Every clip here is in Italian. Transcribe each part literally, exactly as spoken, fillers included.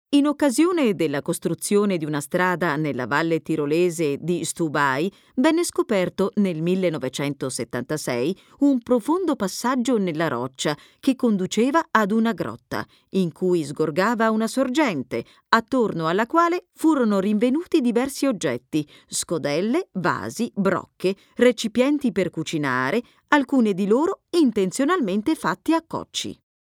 In occasione della costruzione di una strada nella valle tirolese di Stubai, venne scoperto nel millenovecentosettantasei un profondo passaggio nella roccia che conduceva ad una grotta, in cui sgorgava una sorgente, attorno alla quale furono rinvenuti diversi oggetti: scodelle, vasi, brocche, recipienti per cucinare, alcuni di loro intenzionalmente fatti a cocci.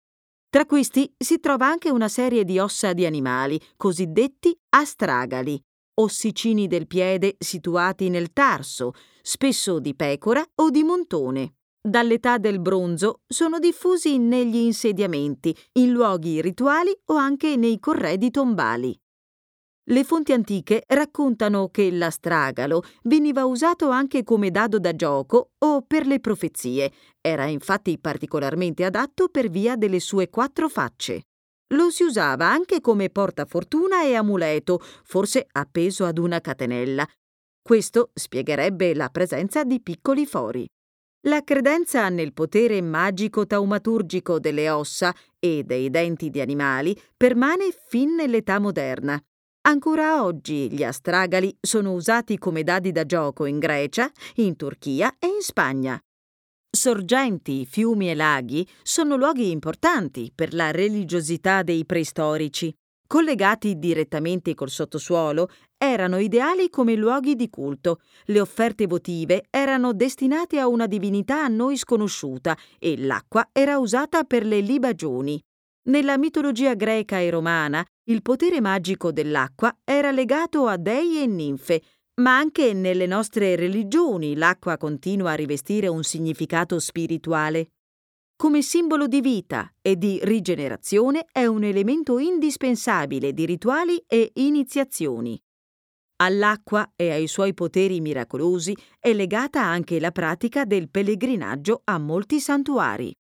Tra questi si trova anche una serie di ossa di animali, cosiddetti astragali, ossicini del piede situati nel tarso, spesso di pecora o di montone. Dall'età del bronzo sono diffusi negli insediamenti, in luoghi rituali o anche nei corredi tombali. Le fonti antiche raccontano che l'astragalo veniva usato anche come dado da gioco o per le profezie. Era infatti particolarmente adatto per via delle sue quattro facce. Lo si usava anche come portafortuna e amuleto, forse appeso ad una catenella. Questo spiegherebbe la presenza di piccoli fori. La credenza nel potere magico-taumaturgico delle ossa e dei denti di animali permane fin nell'età moderna. Ancora oggi gli astragali sono usati come dadi da gioco in Grecia, in Turchia e in Spagna. Sorgenti, fiumi e laghi sono luoghi importanti per la religiosità dei preistorici. Collegati direttamente col sottosuolo, erano ideali come luoghi di culto. Le offerte votive erano destinate a una divinità a noi sconosciuta e l'acqua era usata per le libagioni. Nella mitologia greca e romana, il potere magico dell'acqua era legato a dei e ninfe, ma anche nelle nostre religioni l'acqua continua a rivestire un significato spirituale. Come simbolo di vita e di rigenerazione è un elemento indispensabile di rituali e iniziazioni. All'acqua e ai suoi poteri miracolosi è legata anche la pratica del pellegrinaggio a molti santuari.